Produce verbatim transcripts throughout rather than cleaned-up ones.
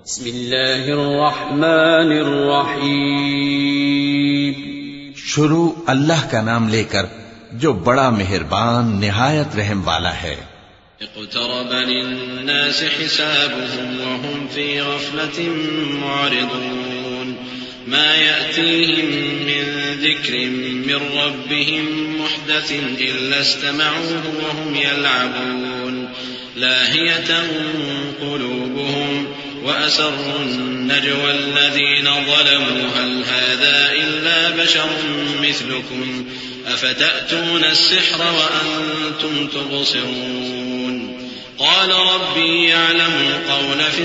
بسم اللہ الرحمن الرحیم. شروع اللہ کا نام لے کر جو بڑا مہربان نہایت رحم والا ہے. اقترب للناس حسابهم وهم في غفلة معرضون ما يأتيهم من ذكر من ربهم محدث إلا استمعوه وهم يلعبون لاهية قلوبهم وأسروا النجوى الذين ظلموا هل هذا إلا بشر مثلكم أفتأتون السحر وأنتم تبصرون قال ربي يعلم القول في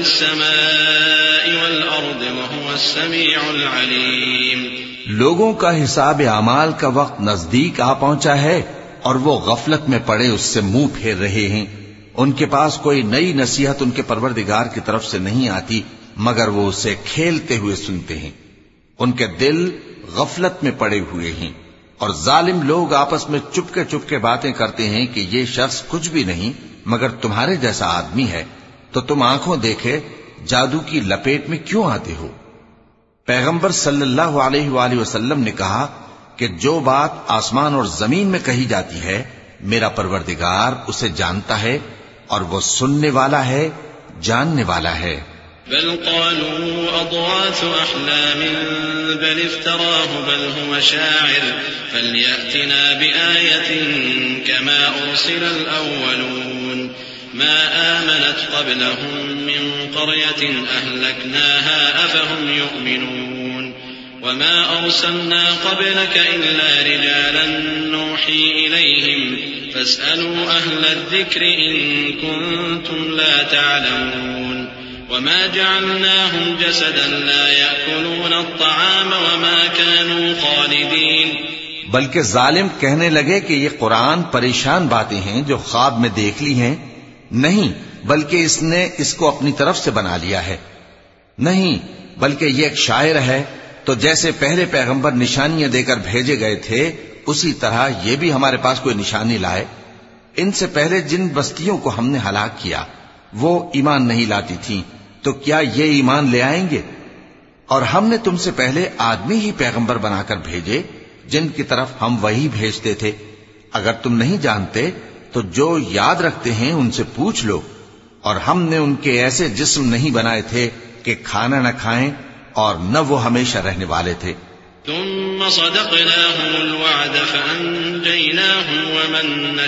السماء والأرض وهو السميع العليم. لوگوں کا حساب اعمال کا وقت نزدیک آ پہنچا ہے اور وہ غفلت میں پڑے اس سے منہ پھیر رہے ہیں. ان کے پاس کوئی نئی نصیحت ان کے پروردگار کی طرف سے نہیں آتی مگر وہ اسے کھیلتے ہوئے سنتے ہیں. ان کے دل غفلت میں پڑے ہوئے ہیں اور ظالم لوگ آپس میں چپکے چپکے باتیں کرتے ہیں کہ یہ شخص کچھ بھی نہیں مگر تمہارے جیسا آدمی ہے، تو تم آنکھوں دیکھے جادو کی لپیٹ میں کیوں آتے ہو؟ پیغمبر صلی اللہ علیہ وآلہ وسلم نے کہا کہ جو بات آسمان اور زمین میں کہی جاتی ہے میرا پروردگار اسے جانتا ہے اور وہ سننے والا ہے، جاننے والا ہے. بل قالوا أضغاث أحلام بل افتراه بل هو شاعر فليأتنا بآية كما أرسل الأولون ما آمنت قبلهم من قرية أهلكناها أفهم يؤمنون وما أرسلنا قبلك إلا رجالا نوحي إليهم فاسألوا أهل الذكر إن كنتم لا تعلمون وما جعلناهم جسدا لا يأكلون الطعام وما كانوا خالدين. بلکہ ظالم کہنے لگے کہ یہ قرآن پریشان باتیں ہیں جو خواب میں دیکھ لی ہیں. نہیں بلکہ اس نے اس کو اپنی طرف سے بنا لیا ہے. نہیں بلکہ یہ ایک شاعر ہے. تو جیسے پہلے پیغمبر نشانیاں دے کر بھیجے گئے تھے اسی طرح یہ بھی ہمارے پاس کوئی نشانی لائے. ان سے پہلے جن بستیوں کو ہم نے ہلاک کیا وہ ایمان نہیں لاتی تھیں، تو کیا یہ ایمان لے آئیں گے؟ اور ہم نے تم سے پہلے آدمی ہی پیغمبر بنا کر بھیجے جن کی طرف ہم وہی بھیجتے تھے. اگر تم نہیں جانتے تو جو یاد رکھتے ہیں ان سے پوچھ لو. اور ہم نے ان کے ایسے جسم نہیں بنائے تھے کہ کھانا نہ کھائیں اور نہ وہ ہمیشہ رہنے والے تھے. ثم صدقناهم الوعد فأنجيناهم ومن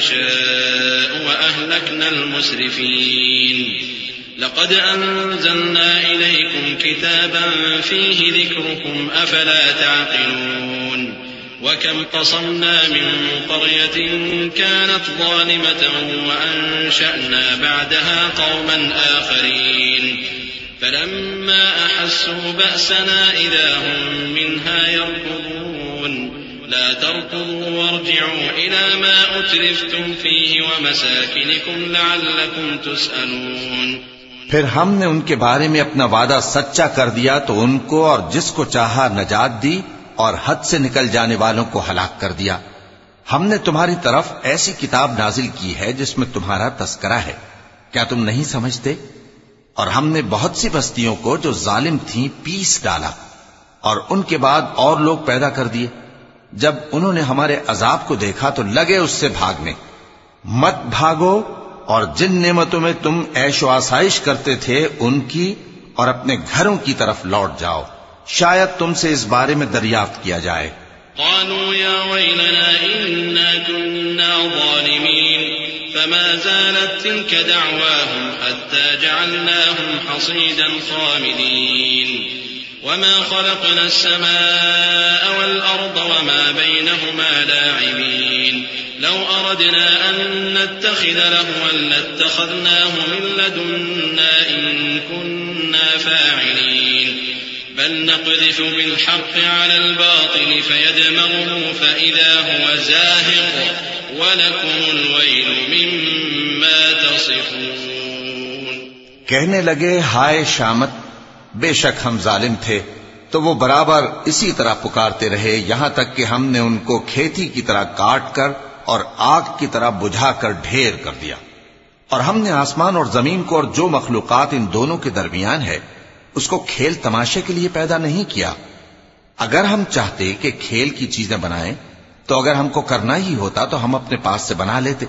نشاء وأهلكنا المسرفين. لقد أنزلنا إليكم كتابا فيه ذكركم أفلا تعقلون. وكم قصمنا من قرية كانت ظالمة وأنشأنا بعدها قوما آخرين فلما أحسوا بأسنا إذا هم منها يركضون. لا تركضوا وارجعوا إلى ما أترفتم فيه ومساكنكم لعلكم تسألون. پھر ہم نے ان کے بارے میں اپنا وعدہ سچا کر دیا تو ان کو اور جس کو چاہا نجات دی اور حد سے نکل جانے والوں کو ہلاک کر دیا. ہم نے تمہاری طرف ایسی کتاب نازل کی ہے جس میں تمہارا تذکرہ ہے، کیا تم نہیں سمجھتے؟ اور ہم نے بہت سی بستیوں کو جو ظالم تھیں پیس ڈالا اور ان کے بعد اور لوگ پیدا کر دیے. جب انہوں نے ہمارے عذاب کو دیکھا تو لگے اس سے بھاگنے. مت بھاگو اور جن نعمتوں میں تم عیش و آسائش کرتے تھے ان کی اور اپنے گھروں کی طرف لوٹ جاؤ، شاید تم سے اس بارے میں دریافت کیا جائے. قالوا يا ويلنا إنا كنا ظالمين فما زالت تلك دعواهم حتى جعلناهم حصيدا خامدين. وما خلقنا السماء والأرض وما بينهما لاعبين. لو أردنا أن نتخذ لهوا لاتخذناه من لدنا إن كنا فاعلين. بل نقذف بالحق على الباطل فيدمغه فإذا هو زاهق وَلَكُمُ الْوَيْلُ مِمَّا تَصِفُونَ. کہنے لگے ہائے شامت، بے شک ہم ظالم تھے. تو وہ برابر اسی طرح پکارتے رہے یہاں تک کہ ہم نے ان کو کھیتی کی طرح کاٹ کر اور آگ کی طرح بجھا کر ڈھیر کر دیا. اور ہم نے آسمان اور زمین کو اور جو مخلوقات ان دونوں کے درمیان ہے اس کو کھیل تماشے کے لیے پیدا نہیں کیا؟ اگر ہم چاہتے کہ کھیل کی چیزیں بنائیں تو اگر ہم کو کرنا ہی ہوتا تو ہم اپنے پاس سے بنا لیتے.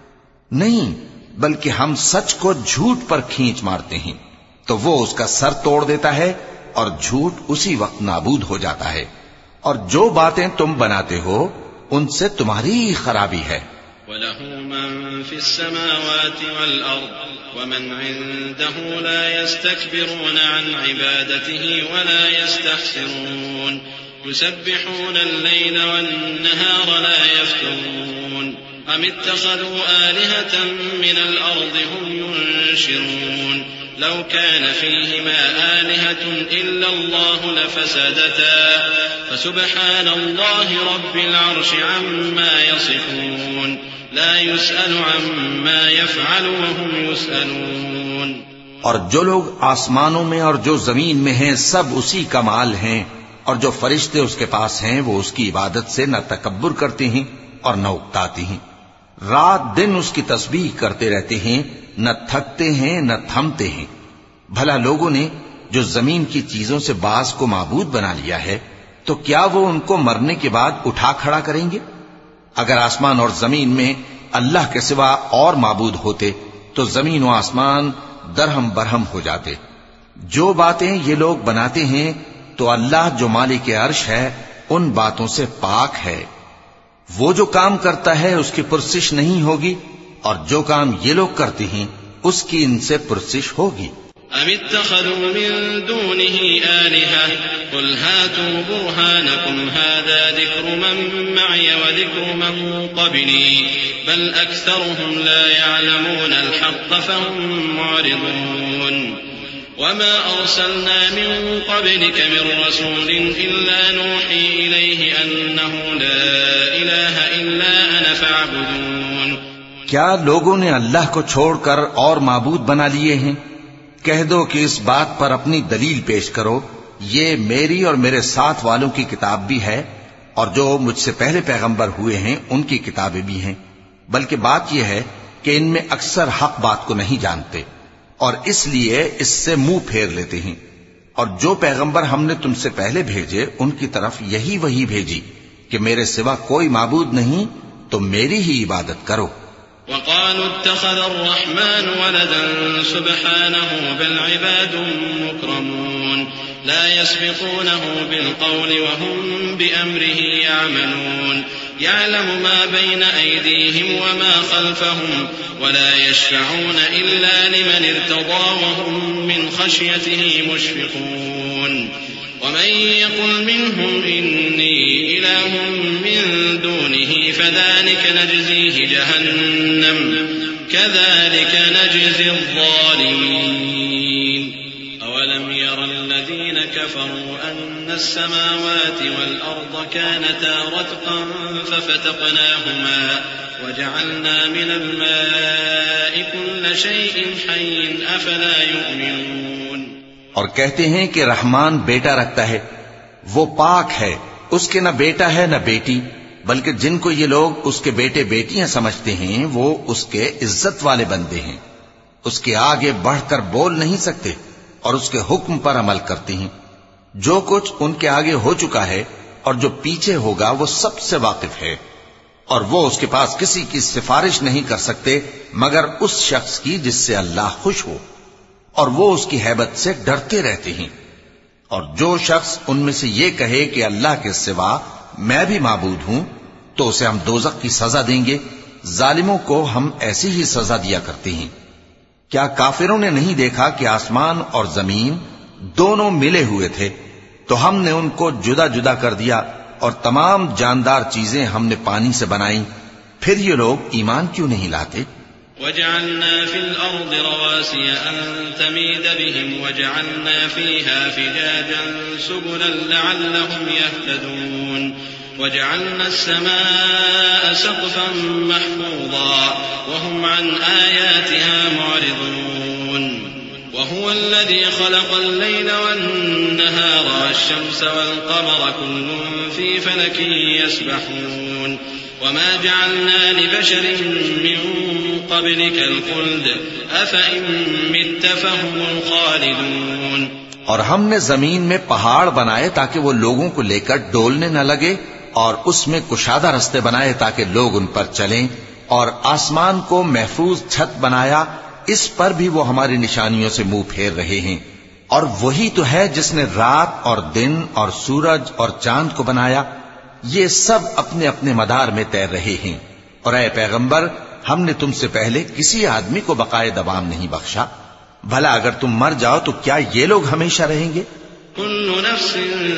نہیں، بلکہ ہم سچ کو جھوٹ پر کھینچ مارتے ہیں تو وہ اس کا سر توڑ دیتا ہے اور جھوٹ اسی وقت نابود ہو جاتا ہے. اور جو باتیں تم بناتے ہو ان سے تمہاری ہی خرابی ہے. وَلَهُ مَن فِي السَّمَاوَاتِ وَالْأَرْضِ وَمَنْ عِندَهُ لَا يَسْتَكْبِرُونَ عَنْ عِبَادَتِهِ وَلَا يَسْتَحْسِرُونَ يُسَبِّحُونَ اللَّيْلَ وَالنَّهَارَ لَا يَفْتُرُونَ أَمِ اتَّخَذُوا آلِهَةً مِّنَ الْأَرْضِ هُمْ يُنشِرُونَ لَوْ كَانَ فِيهِمَا آلِهَةٌ إِلَّا اللَّهُ لَفَسَدَتَا فَسُبْحَانَ اللَّهِ رَبِّ الْعَرْشِ عَمَّا يَصِفُونَ لَا يُسْأَلُ عَمَّا يَفْعَلُ وَهُمْ يُسْأَلُونَ. اور جو لوگ آسمانوں میں اور جو زمین میں ہیں سب اسی کا مال ہیں، اور جو فرشتے اس کے پاس ہیں وہ اس کی عبادت سے نہ تکبر کرتے ہیں اور نہ اکتاتے ہیں. رات دن اس کی تسبیح کرتے رہتے ہیں، نہ تھکتے ہیں نہ تھمتے ہیں. بھلا لوگوں نے جو زمین کی چیزوں سے بعض کو معبود بنا لیا ہے تو کیا وہ ان کو مرنے کے بعد اٹھا کھڑا کریں گے؟ اگر آسمان اور زمین میں اللہ کے سوا اور معبود ہوتے تو زمین و آسمان درہم برہم ہو جاتے. جو باتیں یہ لوگ بناتے ہیں تو اللہ جو مالک عرش ہے ان باتوں سے پاک ہے. وہ جو کام کرتا ہے اس کی پرسش نہیں ہوگی، اور جو کام یہ لوگ کرتے ہیں اس کی ان سے پرسش ہوگی. أَمِ اتَّخَذُوا مِن دُونِهِ آلِهَةً قُلْ هَاتُوا بُرْهَانَكُمْ هَٰذَا ذِكْرُ مَن مَّعِيَ وَذِكْرُ مَن قَبْلِي بَلْ أَكْثَرُهُمْ لَا يَعْلَمُونَ الْحَقَّ فَهُم مُّعْرِضُونَ. وَمَا أَرْسَلْنَا مِن قَبْلِكَ مِن رَّسُولٍ إِلَّا نُوحِي إِلَيْهِ أَنَّهُ لَا إِلَٰهَ إِلَّا أَنَا فَاعْبُدُونِ. کیا لوگوں نے اللہ کو چھوڑ کر اور معبود بنا لیے ہیں؟ کہہ دو کہ اس بات پر اپنی دلیل پیش کرو، یہ میری اور میرے ساتھ والوں کی کتاب بھی ہے اور جو مجھ سے پہلے پیغمبر ہوئے ہیں ان کی کتابیں بھی ہیں. بلکہ بات یہ ہے کہ ان میں اکثر حق بات کو نہیں جانتے اور اس لیے اس سے منہ پھیر لیتے ہیں. اور جو پیغمبر ہم نے تم سے پہلے بھیجے ان کی طرف یہی وحی بھیجی کہ میرے سوا کوئی معبود نہیں تو میری ہی عبادت کرو. وقالوا اتخذ الرحمن ولدا سبحانه بل عباد مكرمون لا يسبقونه بالقول وهم بأمره يعملون يعلم ما بين أيديهم وما خلفهم ولا يشفعون إلا لمن ارتضى وهم من خشيته مشفقون ومن يقل منهم إني إله من دونه فذلك نجزيه جهنم كذلك نجزي الظالمين أولم ير الذين كفروا أن السماوات والأرض كانتا رتقا ففتقناهما وجعلنا من الماء كل شيء حي أفلا يؤمنون. اور کہتے ہیں کہ رحمان بیٹا رکھتا ہے، وہ پاک ہے، اس کے نہ بیٹا ہے نہ بیٹی، بلکہ جن کو یہ لوگ اس کے بیٹے بیٹیاں سمجھتے ہیں وہ اس کے عزت والے بندے ہیں. اس کے آگے بڑھ کر بول نہیں سکتے اور اس کے حکم پر عمل کرتے ہیں. جو کچھ ان کے آگے ہو چکا ہے اور جو پیچھے ہوگا وہ سب سے واقف ہے، اور وہ اس کے پاس کسی کی سفارش نہیں کر سکتے مگر اس شخص کی جس سے اللہ خوش ہو، اور وہ اس کی ہیبت سے ڈرتے رہتے ہیں. اور جو شخص ان میں سے یہ کہے کہ اللہ کے سوا میں بھی معبود ہوں تو اسے ہم دوزخ کی سزا دیں گے. ظالموں کو ہم ایسی ہی سزا دیا کرتے ہیں. کیا کافروں نے نہیں دیکھا کہ آسمان اور زمین دونوں ملے ہوئے تھے تو ہم نے ان کو جدا جدا کر دیا اور تمام جاندار چیزیں ہم نے پانی سے بنائیں، پھر یہ لوگ ایمان کیوں نہیں لاتے؟ وجعلنا في الأرض رواسي أن تميد بهم وجعلنا فيها فجاجا سبلا لعلهم يهتدون وجعلنا السماء سقفا محفوظا وهم عن آياتها معرضون وهو الذي خلق الليل والنهار والشمس والقمر كل في فلك يسبحون وما جعلنا لبشر من قبلك الخلد أفإن مت فهم الخالدون. اور ہم نے زمین میں پہاڑ بنائے تاکہ وہ لوگوں کو لے کر ڈولنے نہ لگے، اور اس میں کشادہ رستے بنائے تاکہ لوگ ان پر چلیں، اور آسمان کو محفوظ چھت بنایا، اس پر بھی وہ ہماری نشانیوں سے منہ پھیر رہے ہیں۔ اور وہی تو ہے جس نے رات اور دن اور سورج اور چاند کو بنایا، یہ سب اپنے اپنے مدار میں تیر رہے ہیں۔ اور اے پیغمبر، ہم نے تم سے پہلے کسی آدمی کو بقائے دوام نہیں بخشا، بھلا اگر تم مر جاؤ تو کیا یہ لوگ ہمیشہ رہیں گے؟ كل نفس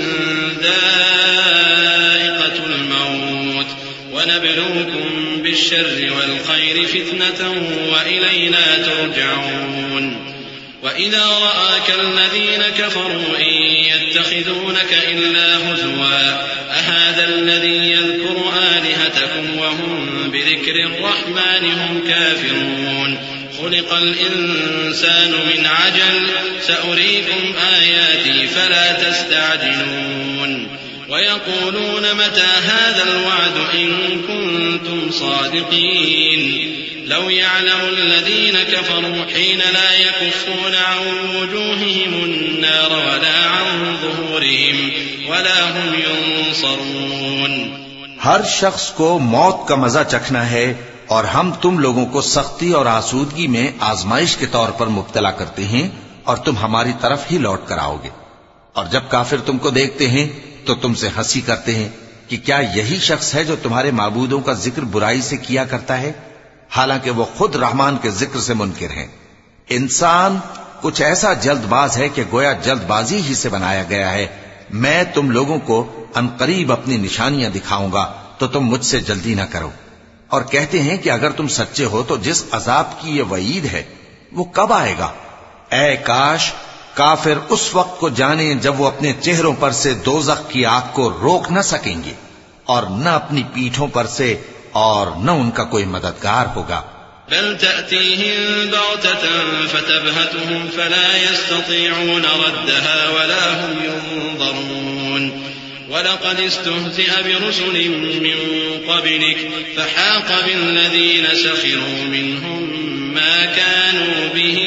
ذائقة الموت ونبلوكم بالشر والخير فتنة وإلينا ترجعون وإذا رآك الذين كفروا إن يتخذونك إلا هزوا أهذا الذي يذكر آلهتكم وهم بذكر الرحمن هم كافرون خلق الإنسان من عجل سأريكم آياتي فلا تستعجلون ويقولون متى هذا الوعد إن كنتم صادقين لو يعلم الذين كفروا حين لا يكفون عن وجوههم النار ولا عن ظهورهم ولا هم ينصرون۔ ہر شخص کو موت کا مزہ چکھنا ہے، اور ہم تم لوگوں کو سختی اور آسودگی میں آزمائش کے طور پر مبتلا کرتے ہیں، اور تم ہماری طرف ہی لوٹ کر آؤ گے۔ اور جب کافر تم کو دیکھتے ہیں تو تم سے ہنسی کرتے ہیں کہ کیا یہی شخص ہے جو تمہارے معبودوں کا ذکر برائی سے کیا کرتا ہے، حالانکہ وہ خود رحمان کے ذکر سے منکر ہیں۔ انسان کچھ ایسا جلد باز ہے کہ گویا جلد بازی ہی سے بنایا گیا ہے۔ میں تم لوگوں کو عنقریب اپنی نشانیاں دکھاؤں گا تو تم مجھ سے جلدی نہ کرو۔ اور کہتے ہیں کہ اگر تم سچے ہو تو جس عذاب کی یہ وعید ہے وہ کب آئے گا؟ اے کاش کافر اس وقت کو جانیں جب وہ اپنے چہروں پر سے دوزخ کی آگ کو روک نہ سکیں گے، اور نہ اپنی پیٹھوں پر سے، اور نہ ان کا کوئی مددگار ہوگا۔ بل تأتيهم بغتة فتبهتهم فلا يستطيعون ردها ولا هم ينظرون ولقد استهزئ برسل من قبلك فحاق بالذين سخروا منهم ما كانوا به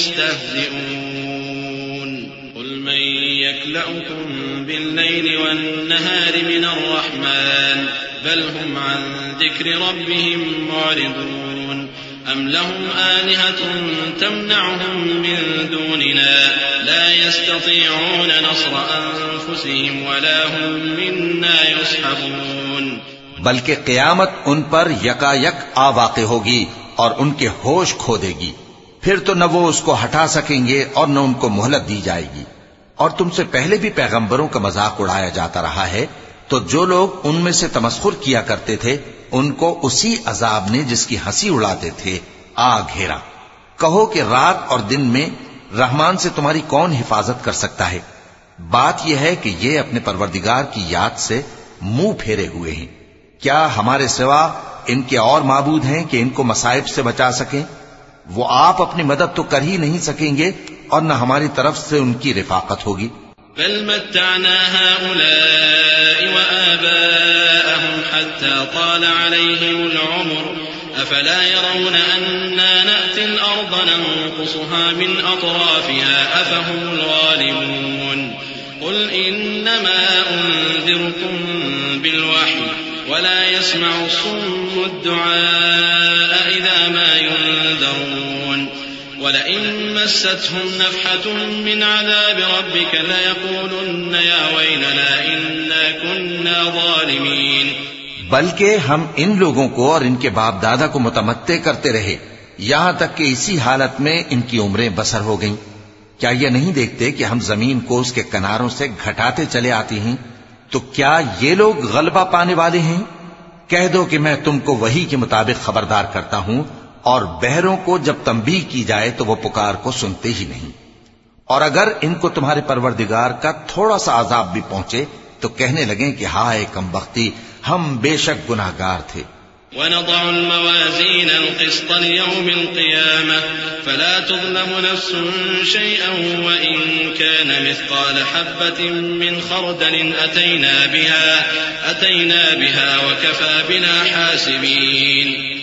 يستهزئون قل من يكلؤكم بالليل والنهار من الرحمن بل هم عن ذكر ربهم معرضون أم لهم آلهة تمنعهم من دوننا لا يستطيعون نصر أنفسهم ولا هم منا يصحبون۔ بلکہ قیامت ان پر یکا یک آ واقع ہوگی اور ان کے ہوش کھو دے گی، پھر تو نہ وہ اس کو ہٹا سکیں گے اور نہ ان کو مہلت دی جائے گی۔ اور تم سے پہلے بھی پیغمبروں کا مذاق اڑایا جاتا رہا ہے، تو جو لوگ ان میں سے تمسخر کیا کرتے تھے ان کو اسی عذاب نے جس کی ہنسی اڑاتے تھے آ گھیرا۔ کہو کہ رات اور دن میں رحمان سے تمہاری کون حفاظت کر سکتا ہے؟ بات یہ ہے کہ یہ اپنے پروردگار کی یاد سے منہ پھیرے ہوئے ہیں۔ کیا ہمارے سوا ان کے اور معبود ہیں کہ ان کو مصائب سے بچا سکیں؟ وہ آپ اپنی مدد تو کر ہی نہیں سکیں گے، اور نہ ہماری طرف سے ان کی رفاقت ہوگی۔ بل متعنا هؤلاء وآباءهم حتى طال عليهم العمر أفلا يرون أنا نأتي الأرض ننقصها من أطرافها أفهم الغالبون قل إنما أنذركم بالوحي ولا يسمع الصم الدعاء إذا ما ينذرون ولئن مستهم نفحة من عذاب ربك ليقولن يا ويلنا إنا كنا ظالمين۔ بلکہ ہم ان لوگوں کو اور ان کے باپ دادا کو متمتع کرتے رہے یہاں تک کہ اسی حالت میں ان کی عمریں بسر ہو گئیں۔ کیا یہ نہیں دیکھتے کہ ہم زمین کو اس کے کناروں سے گھٹاتے چلے آتے ہیں؟ تو کیا یہ لوگ غلبہ پانے والے ہیں؟ کہہ دو کہ میں تم کو وحی کے مطابق خبردار کرتا ہوں، اور بہروں کو جب تنبیہ کی جائے تو وہ پکار کو سنتے ہی نہیں۔ اور اگر ان کو تمہارے پروردگار کا تھوڑا سا عذاب بھی پہنچے تو کہنے لگیں کہ ہائے کم بختی، ہم بے شک گناہگار تھے۔ وَنَضَعُ الْمَوَازِينَ الْقِسْطَ لِيَوْمِ الْقِيَامَةِ فَلَا تُظْلَمُ نَفْسٌ شَيْئًا وَإِن كَانَ مِثْقَالَ حَبَّةٍ مِّنْ خَرْدَلٍ أَتَيْنَا بِهَا أَتَيْنَا بِهَا وَكَفَى بِنَا حَاسِبِينَ۔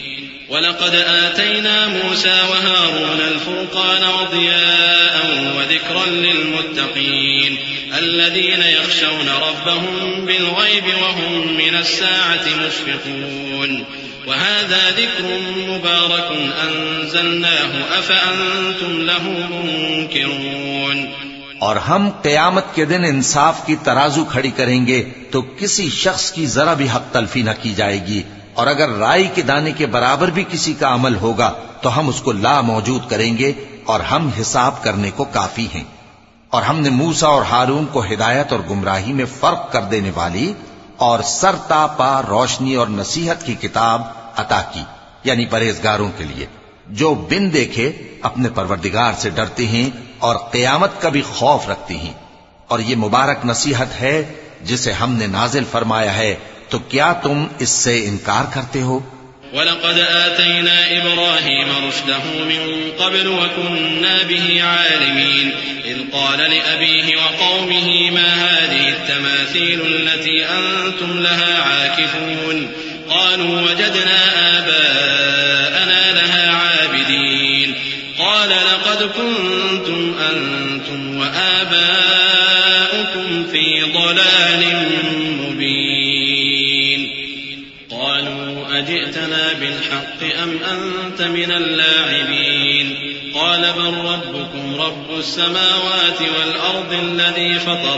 وَلَقَدْ آتَيْنَا مُوسَى وَهَارُونَ الْفُرْقَانَ وَضِيَاءً وَذِكْرًا لِلْمُتَّقِينَ الَّذِينَ يَخْشَوْنَ رَبَّهُم بِالْغَيْبِ وَهُم مِّنَ السَّاعَةِ مُشْفِقُونَ وَهَذَا ذِكْرٌ مُبَارَكٌ أَنزَلْنَاهُ أَفَأَنتُمْ لَهُ مُنكِرُونَ اور ہم قیامت کے دن انصاف کی ترازو کھڑی کریں گے تو کسی شخص کی ذرا بھی حق تلفی نہ کی جائے گی، اور اگر رائی کے دانے کے برابر بھی کسی کا عمل ہوگا تو ہم اس کو لا موجود کریں گے، اور ہم حساب کرنے کو کافی ہیں۔ اور ہم نے موسیٰ اور ہارون کو ہدایت اور گمراہی میں فرق کر دینے والی اور سر تا پا روشنی اور نصیحت کی کتاب عطا کی، یعنی پرہیزگاروں کے لیے جو بن دیکھے اپنے پروردگار سے ڈرتے ہیں اور قیامت کا بھی خوف رکھتے ہیں۔ اور یہ مبارک نصیحت ہے جسے ہم نے نازل فرمایا ہے، تو کیا تم اس سے انکار کرتے ہو؟ وَلَقَدْ آتَيْنَا إِبْرَاهِيمَ رُشْدَهُ مِن قَبْلُ وَكُنَّا بِهِ عَالِمِينَ إِذْ قَالَ لِأَبِيهِ وَقَوْمِهِ مَا هَٰذِهِ التَّمَاثِيلُ الَّتِي أَنتُمْ لَهَا عَاكِفُونَ قَالُوا وَجَدْنَا آبَاءَنَا لَهَا عَابِدِينَ قَالَ لَقَدْ كُنتُمْ أَنتُمْ وَآبَاؤُكُمْ فِي ضَلَالٍ مُّبِينٍ قالوا أجئتنا بالحق أم أنت من اللاعبين قال بل ربكم رب السماوات والأرض الذي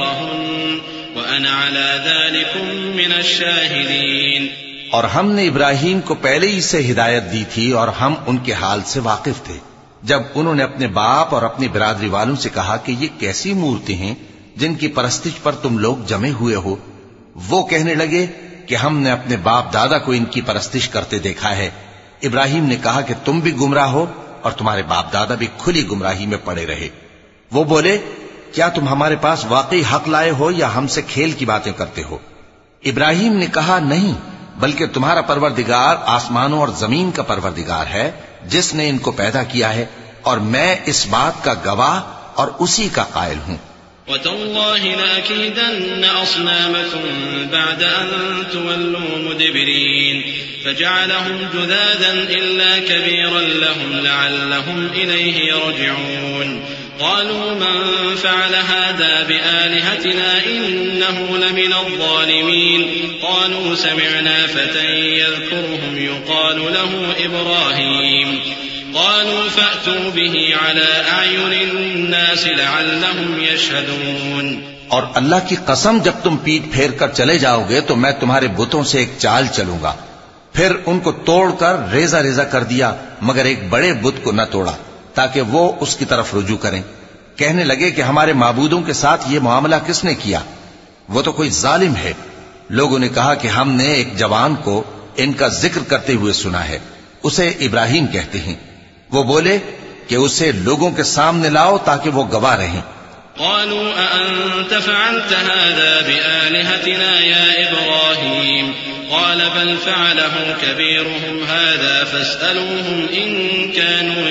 فطرهن وأنا على ذلكم من الشاهدين۔ اور ہم نے ابراہیم کو پہلے ہی سے ہدایت دی تھی اور ہم ان کے حال سے واقف تھے جب انہوں نے اپنے باپ اور اپنی برادری والوں سے کہا کہ یہ کیسی مورتی ہیں جن کی پرستش پر تم لوگ جمے ہوئے ہو۔ وہ کہنے لگے کہ ہم نے اپنے باپ دادا کو ان کی پرستش کرتے دیکھا ہے۔ ابراہیم نے کہا کہ تم بھی گمراہ ہو اور تمہارے باپ دادا بھی کھلی گمراہی میں پڑے رہے۔ وہ بولے کیا تم ہمارے پاس واقعی حق لائے ہو یا ہم سے کھیل کی باتیں کرتے ہو؟ ابراہیم نے کہا نہیں، بلکہ تمہارا پروردگار آسمانوں اور زمین کا پروردگار ہے جس نے ان کو پیدا کیا ہے، اور میں اس بات کا گواہ اور اسی کا قائل ہوں۔ وَتَاللَّهِ لَأَكِيدَنَّ أَصْنَامَكُمْ بَعْدَ أَن تُوَلُّوا مُدْبِرِينَ فَجَعَلَهُمْ جُذَاذًا إِلَّا كَبِيرًا لَهُمْ لَعَلَّهُمْ إِلَيْهِ يَرْجِعُونَ قَالُوا مَنْ فَعَلَ هَذَا بِآلِهَتِنَا إِنَّهُ لَمِنَ الظَّالِمِينَ قَالُوا سَمِعْنَا فَتًى يَذْكُرُهُمْ يُقَالُ لَهُ إِبْرَاهِيمُ قالوا فأتوا به على أعين الناس لعلهم يشهدون۔ اور اللہ کی قسم جب تم پیٹ پھیر کر چلے جاؤ گے تو میں تمہارے بتوں سے ایک چال چلوں گا۔ پھر ان کو توڑ کر ریزہ ریزہ کر دیا مگر ایک بڑے بت کو نہ توڑا تاکہ وہ اس کی طرف رجوع کریں۔ کہنے لگے کہ ہمارے معبودوں کے ساتھ یہ معاملہ کس نے کیا؟ وہ تو کوئی ظالم ہے۔ لوگوں نے کہا کہ ہم نے ایک جوان کو ان کا ذکر کرتے ہوئے سنا ہے، اسے ابراہیم کہتے ہیں۔ وہ بولے کہ اسے لوگوں کے سامنے لاؤ تاکہ وہ گواہ رہیں۔ قالوا أأنت فعلت هذا بآلهتنا يا إبراهيم قال بل فعله كبيرهم هذا فاسألوهم إن كانوا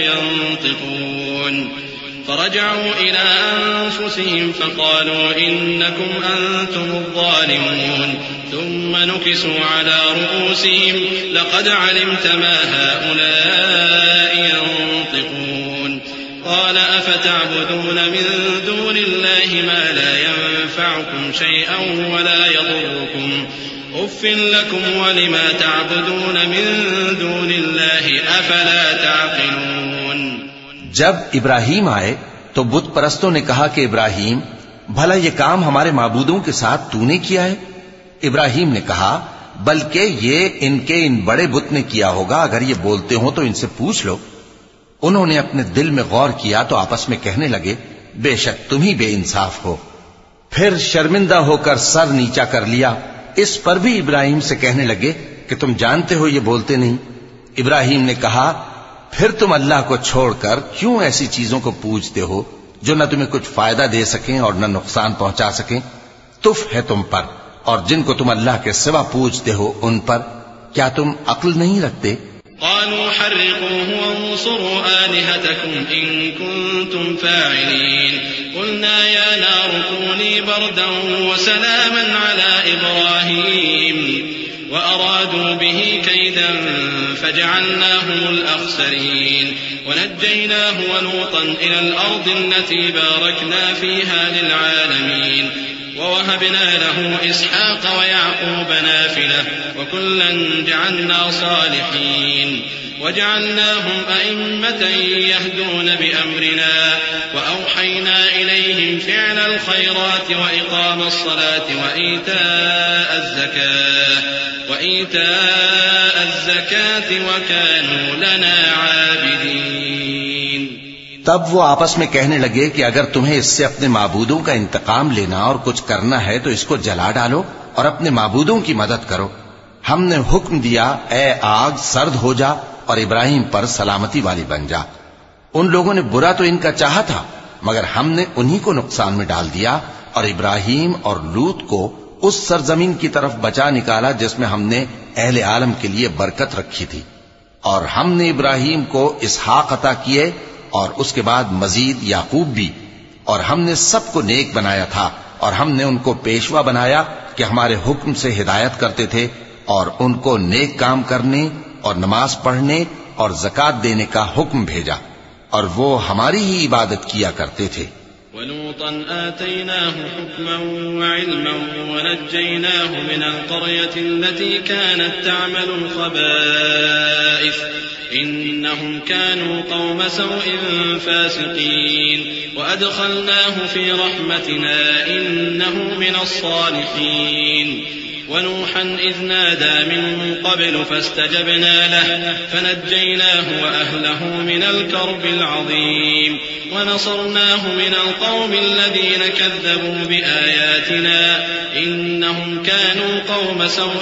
ينطقون فرجعوا إلى أنفسهم فقالوا إنكم أنتم الظالمون ثم نكسوا على رؤوسهم لقد علمت ما هؤلاء ينطقون قال أفتعبدون من دون الله ما لا ينفعكم شيئا ولا يضركم أف لكم ولما تعبدون من دون الله أفلا تعقلون۔ جب ابراہیم آئے تو بت پرستوں نے کہا کہ ابراہیم بھلا یہ کام ہمارے معبودوں کے ساتھ تو نے کیا ہے؟ ابراہیم نے کہا بلکہ یہ ان کے ان بڑے بت نے کیا ہوگا، اگر یہ بولتے ہوں تو ان سے پوچھ لو۔ انہوں نے اپنے دل میں غور کیا تو آپس میں کہنے لگے بے شک تم ہی بے انصاف ہو۔ پھر شرمندہ ہو کر سر نیچا کر لیا۔ اس پر بھی ابراہیم سے کہنے لگے کہ تم جانتے ہو یہ بولتے نہیں۔ ابراہیم نے کہا پھر تم اللہ کو چھوڑ کر کیوں ایسی چیزوں کو پوجتے ہو جو نہ تمہیں کچھ فائدہ دے سکیں اور نہ نقصان پہنچا سکیں؟ تف ہے تم پر اور جن کو تم اللہ کے سوا پوجتے ہو ان پر، کیا تم عقل نہیں رکھتے؟ قالوا حرقوه وانصروا آلهتكم إن كنتم فاعلين قلنا يا نار كوني بردا وسلاما على إبراهيم وأرادوا به كيدا فجعلناهم الأخسرين ونجيناه ولوطا إلى الأرض التي باركنا فيها للعالمين ووهبنا له إسحاق ويعقوب نافلة وكلا جعلنا صالحين وجعلناهم أئمة يهدون بأمرنا وأوحينا إليهم فعل الخيرات وإقام الصلاة وإيتاء الزكاة وإيتاء الزكاة وكانوا لنا عابدين. تب وہ آپس میں کہنے لگے کہ اگر تمہیں اس سے اپنے معبودوں کا انتقام لینا اور کچھ کرنا ہے تو اس کو جلا ڈالو اور اپنے معبودوں کی مدد کرو. ہم نے حکم دیا اے آگ سرد ہو جا اور ابراہیم پر سلامتی والی بن جا. ان لوگوں نے برا تو ان کا چاہا تھا مگر ہم نے انہی کو نقصان میں ڈال دیا اور ابراہیم اور لوط کو اس سرزمین کی طرف بچا نکالا جس میں ہم نے اہل عالم کے لیے برکت رکھی تھی. اور ہم نے ابراہیم کو اسحاق عطا کیے اور اس کے بعد مزید یعقوب بھی. اور ہم نے سب کو نیک بنایا تھا اور ہم نے ان کو پیشوا بنایا کہ ہمارے حکم سے ہدایت کرتے تھے اور ان کو نیک کام کرنے اور نماز پڑھنے اور زکات دینے کا حکم بھیجا اور وہ ہماری ہی عبادت کیا کرتے تھے. وَلُوطًا آتَيْنَاهُ حُكْمًا وَعِلْمًا وَنَجَّيْنَاهُ مِنَ الْقَرْيَةِ الَّتِي كَانَتْ تَعْمَلُ الْخَبَائِثَ إِنَّهُمْ كَانُوا قَوْمَ سَوْءٍ فَاسِقِينَ وَأَدْخَلْنَاهُ فِي رَحْمَتِنَا إِنَّهُ مِنَ الصَّالِحِينَ. ونوحا إذ نادى من قبل فاستجبنا له فنجيناه وأهله من الكرب العظيم ونصرناه من القوم الذين كذبوا بآياتنا إنهم كانوا قوم سوء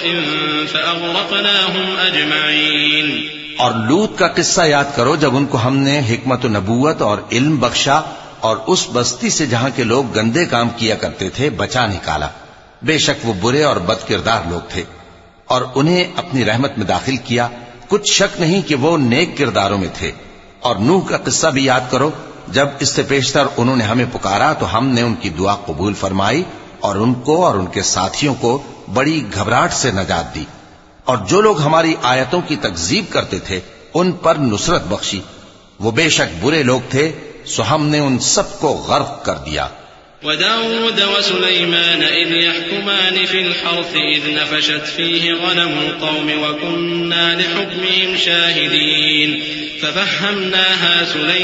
فأغرقناهم أجمعين. اور لوط کا قصہ یاد کرو جب ان کو ہم نے حکمت و نبوت اور علم بخشا اور اس بستی سے جہاں کے لوگ گندے کام کیا کرتے تھے بچا نکالا. بے شک وہ برے اور بد کردار لوگ تھے اور انہیں اپنی رحمت میں داخل کیا. کچھ شک نہیں کہ وہ نیک کرداروں میں تھے. اور نوح کا قصہ بھی یاد کرو جب اس سے پیشتر انہوں نے ہمیں پکارا تو ہم نے ان کی دعا قبول فرمائی اور ان کو اور ان کے ساتھیوں کو بڑی گھبراہٹ سے نجات دی. اور جو لوگ ہماری آیتوں کی تکذیب کرتے تھے ان پر نصرت بخشی. وہ بے شک برے لوگ تھے سو ہم نے ان سب کو غرق کر دیا. وداود وسليمان إذ يحكمان في الحرث إذ نفشت فيه غنم القوم وكنا لحكمهم شاهدين ففهمناها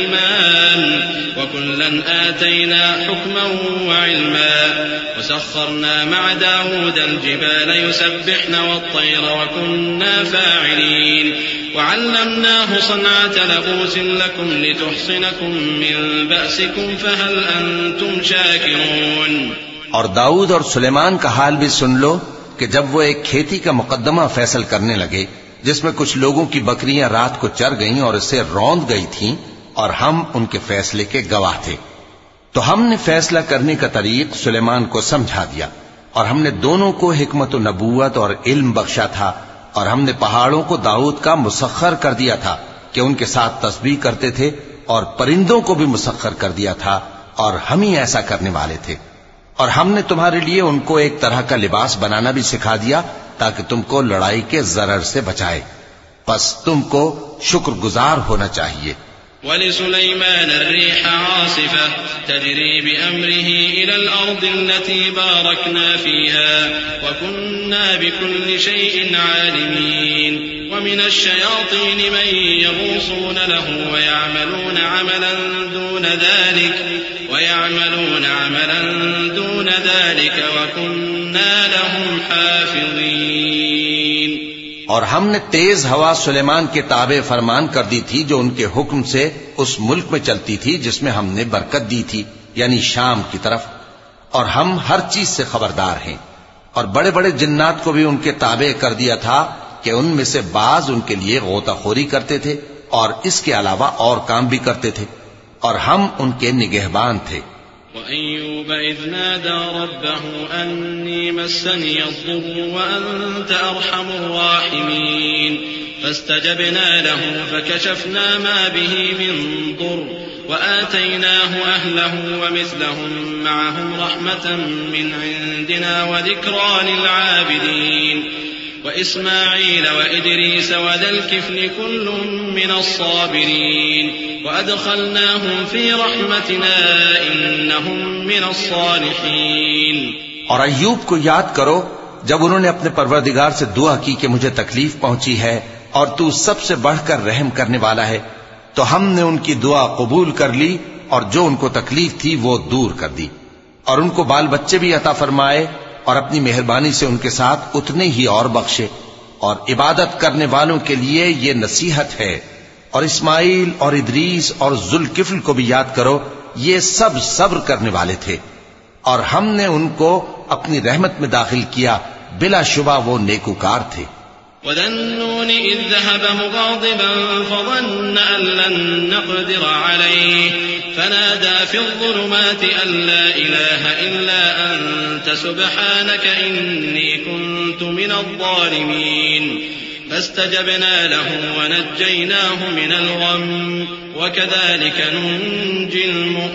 سليمان وكلا آتينا حكما وعلما وسخرنا مع داود الجبال يسبحن والطير وكنا فاعلين وعلمناه صنعة لبوس لكم لتحصنكم من بأسكم فهل أنتم شاكرون. اور داؤد اور سلیمان کا حال بھی سن لو کہ جب وہ ایک کھیتی کا مقدمہ فیصل کرنے لگے جس میں کچھ لوگوں کی بکریاں رات کو چر گئیں اور اسے روند گئی تھیں اور ہم ان کے فیصلے کے گواہ تھے تو ہم نے فیصلہ کرنے کا طریق سلیمان کو سمجھا دیا اور ہم نے دونوں کو حکمت و نبوت اور علم بخشا تھا اور ہم نے پہاڑوں کو داؤد کا مسخر کر دیا تھا کہ ان کے ساتھ تسبیح کرتے تھے اور پرندوں کو بھی مسخر کر دیا تھا اور ہم ہی ایسا کرنے والے تھے. اور ہم نے تمہارے لیے ان کو ایک طرح کا لباس بنانا بھی سکھا دیا تاکہ تم کو لڑائی کے ضرر سے بچائے. پس تم کو شکر گزار ہونا چاہیے. ولسليمان الريح عاصفة تجري بأمره إلى الأرض التي باركنا فيها وكنا بكل شيء عالمين ومن الشياطين من يغوصون له ويعملون عملا دون ذلك ويعملون عملا دون ذلك وكنا لهم حافظين. اور ہم نے تیز ہوا سلیمان کے تابع فرمان کر دی تھی جو ان کے حکم سے اس ملک میں چلتی تھی جس میں ہم نے برکت دی تھی یعنی شام کی طرف. اور ہم ہر چیز سے خبردار ہیں. اور بڑے بڑے جنات کو بھی ان کے تابع کر دیا تھا کہ ان میں سے بعض ان کے لیے غوطہ خوری کرتے تھے اور اس کے علاوہ اور کام بھی کرتے تھے اور ہم ان کے نگہبان تھے. وأيوب إذ نادى ربه أني مسني الضر وأنت أرحم الراحمين فاستجبنا له فكشفنا ما به من ضر وآتيناه أهله ومثلهم معهم رحمة من عندنا وذكرى للعابدين وإسماعيل وإدريس وذا الكفل كل من الصابرين وأدخلناهم في رحمتنا إنهم من الصالحين. اور ایوب کو یاد کرو جب انہوں نے اپنے پروردگار سے دعا کی کہ مجھے تکلیف پہنچی ہے اور تو سب سے بڑھ کر رحم کرنے والا ہے، تو ہم نے ان کی دعا قبول کر لی اور جو ان کو تکلیف تھی وہ دور کر دی، اور ان کو بال بچے بھی عطا فرمائے اور اپنی مہربانی سے ان کے ساتھ اتنے ہی اور بخشے. اور عبادت کرنے والوں کے لیے یہ نصیحت ہے. اور اسماعیل اور ادریس اور ذوالکفل کو بھی یاد کرو، یہ سب صبر کرنے والے تھے اور ہم نے ان کو اپنی رحمت میں داخل کیا، بلا شبہ وہ نیکوکار تھے. وَذَا النُّونِ إِذ ذَّهَبَ مُغَاضِبًا فَظَنَّ أَن لَّن نَّقْدِرَ عَلَيْهِ فَنَادَىٰ فِي الظُّلُمَاتِ أَن لَّا إِلَٰهَ إِلَّا أَنتَ سُبْحَانَكَ إِنِّي كُنتُ مِنَ الظَّالِمِينَ. فَاسْتَجَبْنَا لَهُ وَنَجَّيْنَاهُ مِنَ الْغَمِّ وَكَذَٰلِكَ نُنجِي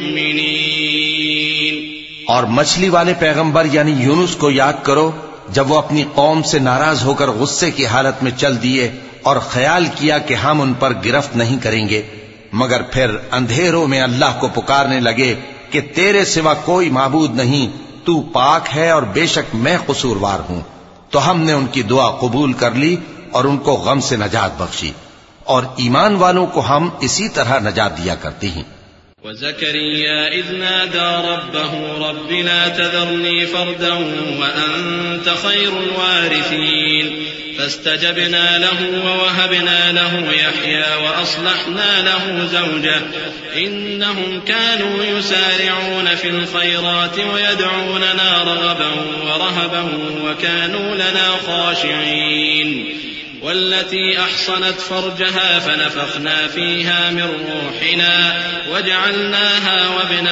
الْمُؤْمِنِينَ. اور مچھلی والے پیغمبر یعنی یونس کو یاد کرو جب وہ اپنی قوم سے ناراض ہو کر غصے کی حالت میں چل دیے اور خیال کیا کہ ہم ان پر گرفت نہیں کریں گے، مگر پھر اندھیروں میں اللہ کو پکارنے لگے کہ تیرے سوا کوئی معبود نہیں، تو پاک ہے اور بے شک میں قصوروار ہوں. تو ہم نے ان کی دعا قبول کر لی اور ان کو غم سے نجات بخشی، اور ایمان والوں کو ہم اسی طرح نجات دیا کرتے ہیں. وَزَكَرِيَّا إِذْ نَادَىٰ رَبَّهُ رَبِّ لَا تَذَرْنِي فَرْدًا وَأَنتَ خَيْرُ الْوَارِثِينَ. فَاسْتَجَبْنَا لَهُ وَوَهَبْنَا لَهُ يَحْيَىٰ وَأَصْلَحْنَا لَهُ زَوْجَهُ إِنَّهُمْ كَانُوا يُسَارِعُونَ فِي الْخَيْرَاتِ وَيَدْعُونَنَا رَغَبًا وَرَهَبًا وَكَانُوا لَنَا خَاشِعِينَ. والتي أحصنت فرجها فنفخنا فيها من روحنا وجعلناها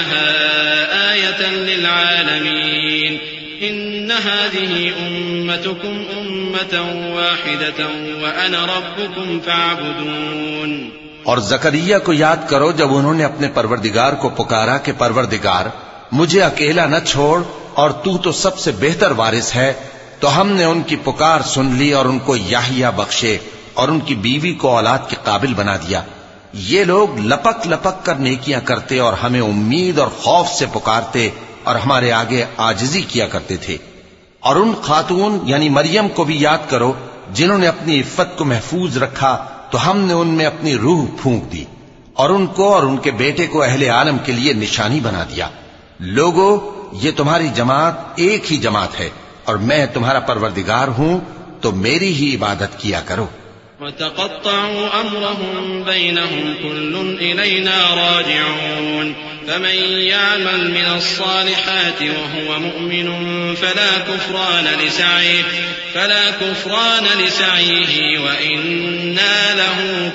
وابنها آية للعالمين. إن هذه أمتكم أمة واحدة وأنا ربكم فاعبدون. اور زکریا کو یاد کرو جب انہوں نے اپنے پروردگار کو پکارا کہ پروردگار مجھے اکیلا نہ چھوڑ اور تو تو سب سے بہتر وارث ہے، تو ہم نے ان کی پکار سن لی اور ان کو یحییٰ بخشے اور ان کی بیوی کو اولاد کے قابل بنا دیا. یہ لوگ لپک لپک کر نیکیاں کرتے اور ہمیں امید اور خوف سے پکارتے اور ہمارے آگے عاجزی کیا کرتے تھے. اور ان خاتون یعنی مریم کو بھی یاد کرو جنہوں نے اپنی عفت کو محفوظ رکھا، تو ہم نے ان میں اپنی روح پھونک دی اور ان کو اور ان کے بیٹے کو اہل عالم کے لیے نشانی بنا دیا. لوگو، یہ تمہاری جماعت ایک ہی جماعت ہے اور میں تمہارا پروردگار ہوں، تو میری ہی عبادت کیا کرو. وَتَقَطَّعُوا أَمْرَهُمْ بَيْنَهُمْ كُلٌّ إِلَيْنَا رَاجِعُونَ. فَمَن يَعْمَلْ مِنَ الصَّالِحَاتِ وَهُوَ مُؤْمِنٌ فَلَا كُفْرَانَ لِسَعْيِهِ فَلَا كُفْرَانَ لِسَعْيِهِ وَإِنَّا لَهُ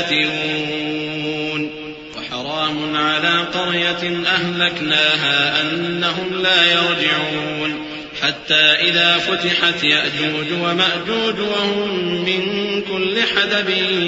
كَاتِبُونَ. وَحَرَامٌ عَلَىٰ قَرْيَةٍ أَهْلَكْنَاهَا أَنَّهُمْ لَا يَرْجِعُونَ. حتى إذا فتحت يأجوج ومأجوج وهم من كل حدب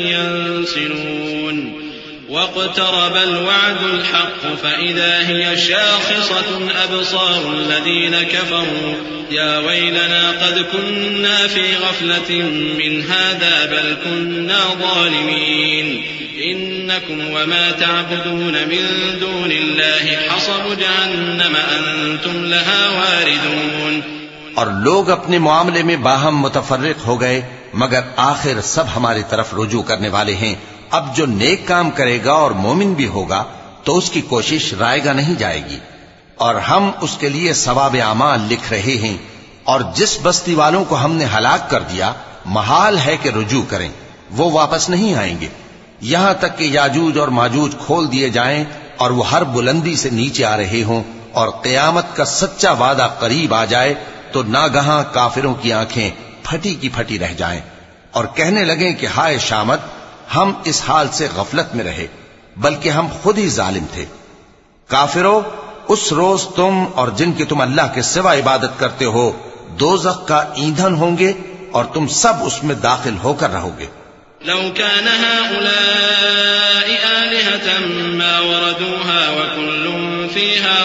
ينسلون. واقترب الوعد الحق فإذا هي شاخصة أبصار الذين كفروا يا ويلنا قد كنا في غفلة من هذا بل كنا ظالمين. إنكم وما تعبدون من دون الله حصب جهنم أنتم لها واردون. اور لوگ اپنے معاملے میں باہم متفرق ہو گئے، مگر آخر سب ہماری طرف رجوع کرنے والے ہیں. اب جو نیک کام کرے گا اور مومن بھی ہوگا تو اس کی کوشش رائے گا نہیں جائے گی، اور ہم اس کے لیے ثواب اعمال لکھ رہے ہیں. اور جس بستی والوں کو ہم نے ہلاک کر دیا محال ہے کہ رجوع کریں، وہ واپس نہیں آئیں گے یہاں تک کہ یاجوج اور ماجوج کھول دیے جائیں اور وہ ہر بلندی سے نیچے آ رہے ہوں اور قیامت کا سچا وعدہ قریب آ جائے تو ناگہاں کافروں کی آنکھیں پھٹی کی پھٹی رہ جائیں اور کہنے لگیں کہ ہائے شامت، ہم اس حال سے غفلت میں رہے بلکہ ہم خود ہی ظالم تھے. کافروں، اس روز تم اور جن کی تم اللہ کے سوا عبادت کرتے ہو دوزخ کا ایندھن ہوں گے اور تم سب اس میں داخل ہو کر رہو گے. لو كان هؤلاء آلهة ما وردوها وكل فيها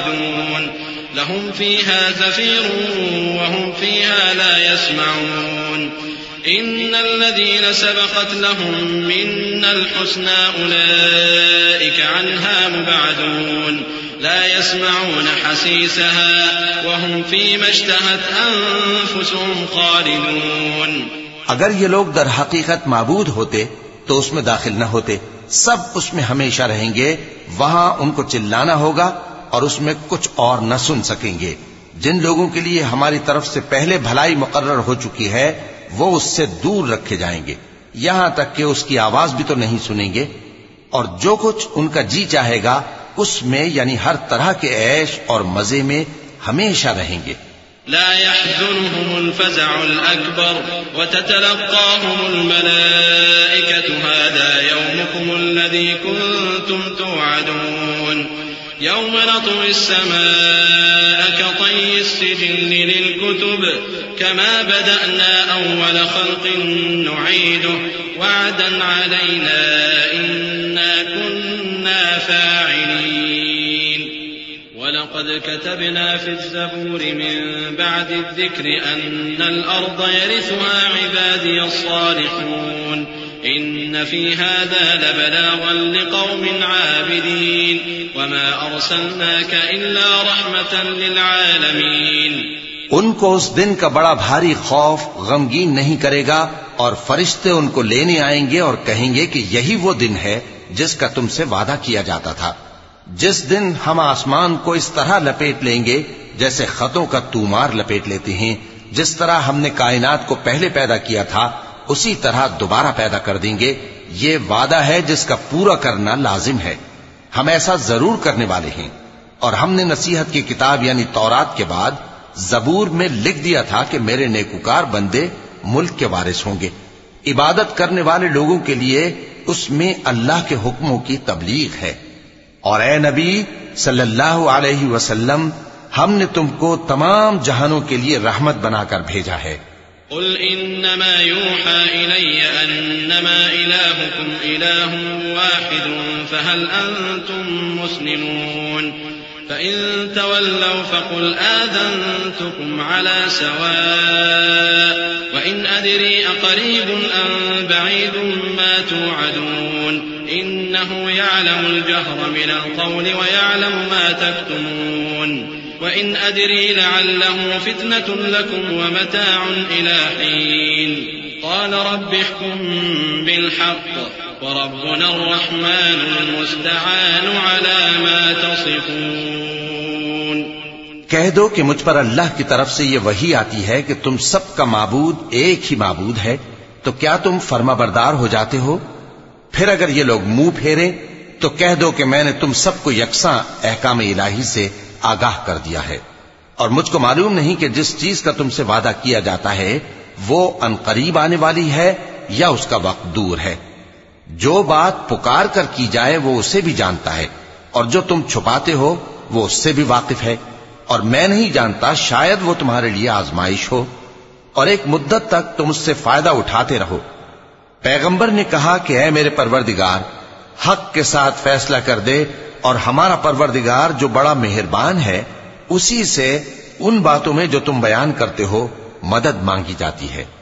خالدون. لهم فيها زفير وهم فيها لا يسمعون. إن الذين سبقت لهم منا الحسنى أولئك عنها مبعدون لا يسمعون حسيسها وهم فيما اشتهت أنفسهم خالدون. اگر یہ لوگ در حقیقت معبود ہوتے تو اس میں داخل نہ ہوتے، سب اس میں ہمیشہ رہیں گے، وہاں ان کو چلانا ہوگا اور اس میں کچھ اور نہ سن سکیں گے. جن لوگوں کے لیے ہماری طرف سے پہلے بھلائی مقرر ہو چکی ہے وہ اس سے دور رکھے جائیں گے، یہاں تک کہ اس کی آواز بھی تو نہیں سنیں گے، اور جو کچھ ان کا جی چاہے گا اس میں یعنی ہر طرح کے عیش اور مزے میں ہمیشہ رہیں گے. لا يحزنهم الفزع الأكبر وتتلقاهم الملائكة هذا يومكم الذي كنتم توعدون يوم نطوي السماء كطي السجل للكتب كما بدأنا أول خلق نعيده وعدا علينا إنا كنا فاعلين. ولقد كتبنا في الزبور من بعد الذكر أن الأرض يرثها عبادي الصالحون إن في هذا لبلاغا لقوم عابدين وما أرسلناك إلا رحمة للعالمين. ان کو اس دن کا بڑا بھاری خوف غمگین نہیں کرے گا، اور فرشتے ان کو لینے آئیں گے اور کہیں گے کہ یہی وہ دن ہے جس کا تم سے وعدہ کیا جاتا تھا، جس دن ہم آسمان کو اس طرح لپیٹ لیں گے جیسے خطوں کا تومار لپیٹ لیتے ہیں. جس طرح ہم نے کائنات کو پہلے پیدا کیا تھا اسی طرح دوبارہ پیدا کر دیں گے. یہ وعدہ ہے جس کا پورا کرنا لازم ہے، ہم ایسا ضرور کرنے والے ہیں. اور ہم نے نصیحت کی کتاب یعنی تورات کے بعد زبور میں لکھ دیا تھا کہ میرے نیکوکار بندے ملک کے وارث ہوں گے. عبادت کرنے والے لوگوں کے لیے اس میں اللہ کے حکموں کی تبلیغ ہے. اور اے نبی صلی اللہ علیہ وسلم، ہم نے تم کو تمام جہانوں کے لیے رحمت بنا کر بھیجا ہے. قل انما يوحى الي انما الهكم اله واحد فهل انتم مسلمون فان تولوا فقل آذنتكم على سواء وان ادري اقريب ام بعيد ما توعدون انه يعلم الجهر من القول ويعلم ما تكتمون وإن أدري لعله فتنة لكم ومتاع إلى حين قال رب احكم بالحق وربنا الرحمن المستعان على ما تصفون. کہہ دو کہ مجھ پر اللہ کی طرف سے یہ وحی آتی ہے کہ تم سب کا معبود ایک ہی معبود ہے، تو کیا تم فرما بردار ہو جاتے ہو؟ پھر اگر یہ لوگ منہ پھیریں تو کہہ دو کہ میں نے تم سب کو یکساں احکام الہی سے آگاہ کر دیا ہے، اور مجھ کو معلوم نہیں کہ جس چیز کا تم سے وعدہ کیا جاتا ہے وہ ان قریب آنے والی ہے یا اس کا وقت دور ہے. جو بات پکار کر کی جائے وہ اسے بھی جانتا ہے، اور جو تم چھپاتے ہو وہ اس سے بھی واقف ہے. اور میں نہیں جانتا، شاید وہ تمہارے لیے آزمائش ہو، اور ایک مدت تک تم اس سے فائدہ اٹھاتے رہو. پیغمبر نے کہا کہ اے میرے پروردگار، حق کے ساتھ فیصلہ کر دے، اور ہمارا پروردگار جو بڑا مہربان ہے اسی سے ان باتوں میں جو تم بیان کرتے ہو مدد مانگی جاتی ہے.